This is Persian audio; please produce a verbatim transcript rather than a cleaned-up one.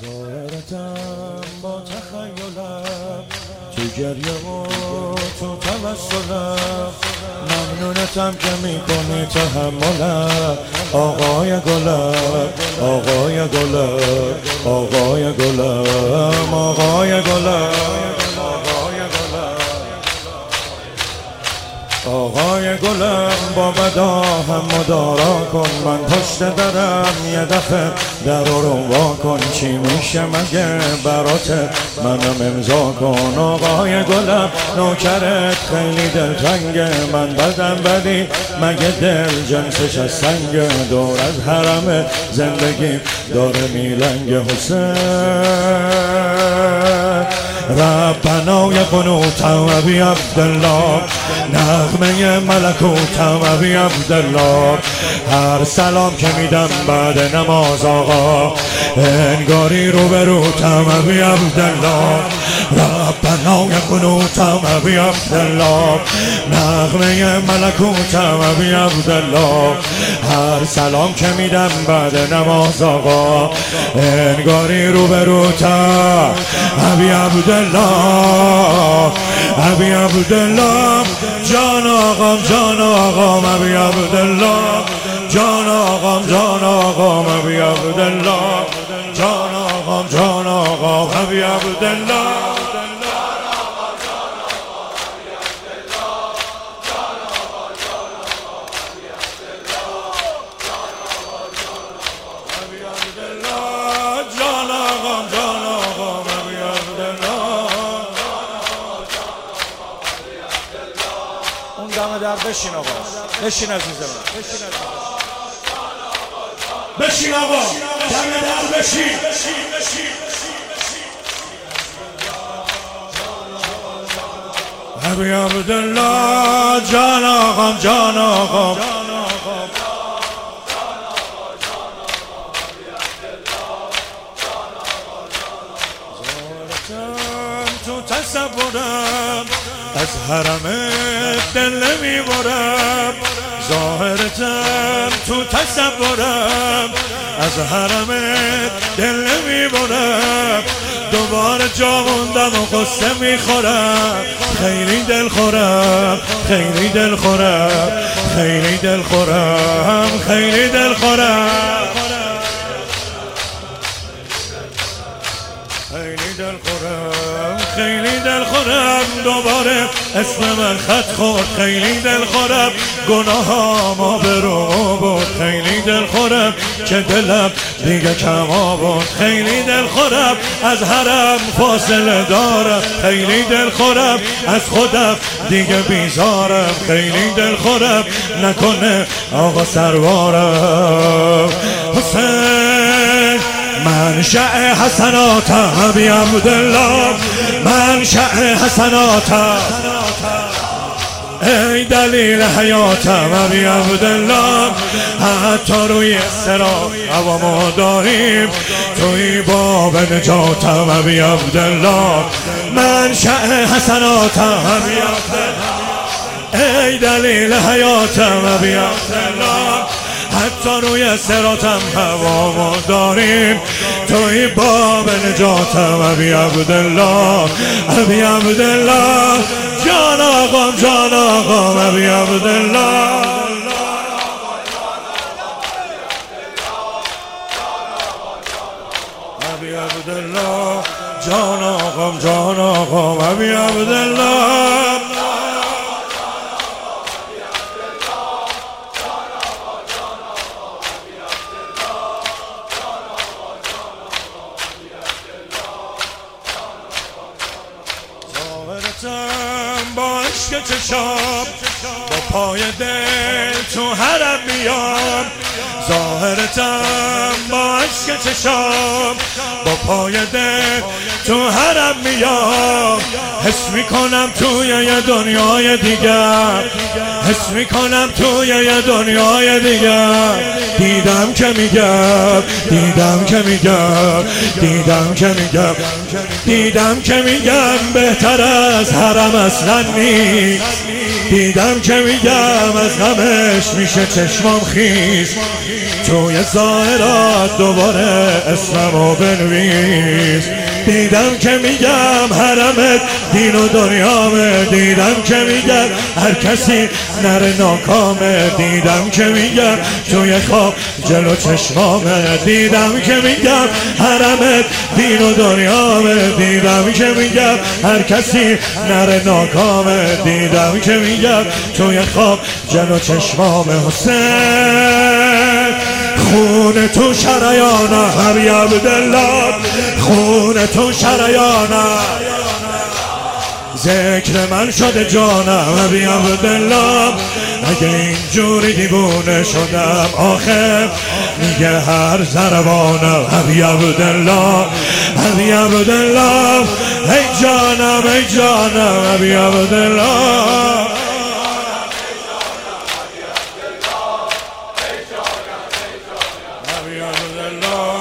ظاهرتم با تخیلم تو گریه و تو توسلم ممنونتم که میکنی تحملم آقای گلم آقای گلم آقای گلم آقای گلم آقای گلم با مداهم مدارا کن من پشت درم یه دفعه در رو وا کن چی میشه مگه برات منم امضا کن آقای گلم نوکرت خیلی دلتنگه من بدم ولی مگه دل جنسش از سنگه دور از حرم زندگی داره میلنگ حسین ربنا یا قنوتم ابی عبدالله نغمه ملکوتم ابی عبدالله هر سلام که میدم بعد نماز آقا انگاری رو به روتم ابی عبدالله ربنا یا قنوتم ابی عبدالله نغمه ملکوتم ابی عبدالله هر سلام که میدم بعد نماز آقا انگاری رو به روتم ابی عبدالله ابی عبدالله جان آقام جان آقام ابی عبدالله جان آقام جان آقام ابی عبدالله جان آقام جان آقام ابی عبدالله دم در بشین آقا بشین عزیز من بشین آقا دم در بشین ابی عبدالله جان آقام جان آقام تو تصورم از حرم دل نمیبرم ظاهرتم تو تصورم از حرم دل نمیبرم دوباره جا موندم و قصه میخورم خیلی دل خورم خیلی دل خورم خیلی دل خورم خیلی دل خورم خیلی دل خورم خیلی دل خورم دوباره اسم من خط خورد خیلی دل خورم گناهام برو بود خیلی دل خورم که دلم دیگه کم آورد خیلی دل خورم از حرم فاصله دارم خیلی دل خورم از خودم دیگه بیزارم خیلی دل خورم نکنه آقا سروارم حسین منشأ حسناتم ابی عبدالله منشأ حسناتم ای دلیل حیاتم ابی عبدالله حتی روی صراط هوامو داریم توی باب نجاتم ابی عبدالله منشأ حسناتم ابی عبدالله ای دلیل حیاتم ابی عبدالله حتی روی صراطم هوامو داریم توی باب نجاتم ابی عبدالله ابی عبدالله جان آقام جان آقام ابی عبدالله ابی عبدالله جان آقام جان آقام ابی عبدالله با عشق چشام با پای دل تو حرم میام ظاهرتم با عشق چشام با پای دل تو حرم میام حس میکنم توی یه دنیای دیگر حس میکنم توی یه دنیای دیگر دیدم که میگم دیدم که میگم دیدم که میگم دیدم که میگم بهتر از حرم اصلا نیست دیدم که میگم از غمش میشه چشمام خیز، توی ظاهرات دوباره اسممو بنویس. دیدم که میگم حرمت دین و دنیامه، دیدم که میگم هر کسی نره ناکامه، دیدم که میگم توی خواب جلو چشمامه، دیدم که میگم حرمت دین و دنیامه، دیدم که میگم هر کسی نره ناکامه، دیدم که میگم توی خواب جلو چشمامه. حسین خون تو شریانه هر عبدالله، خون تو شریانه، ذکر من شده جانم ابی عبدالله. اگه اینجوری دیوونه شدم آخر میگه هر زربانم ابی عبدالله، ابی عبدالله، ای جانم ای جانم ابی عبدالله. ابی عبدالله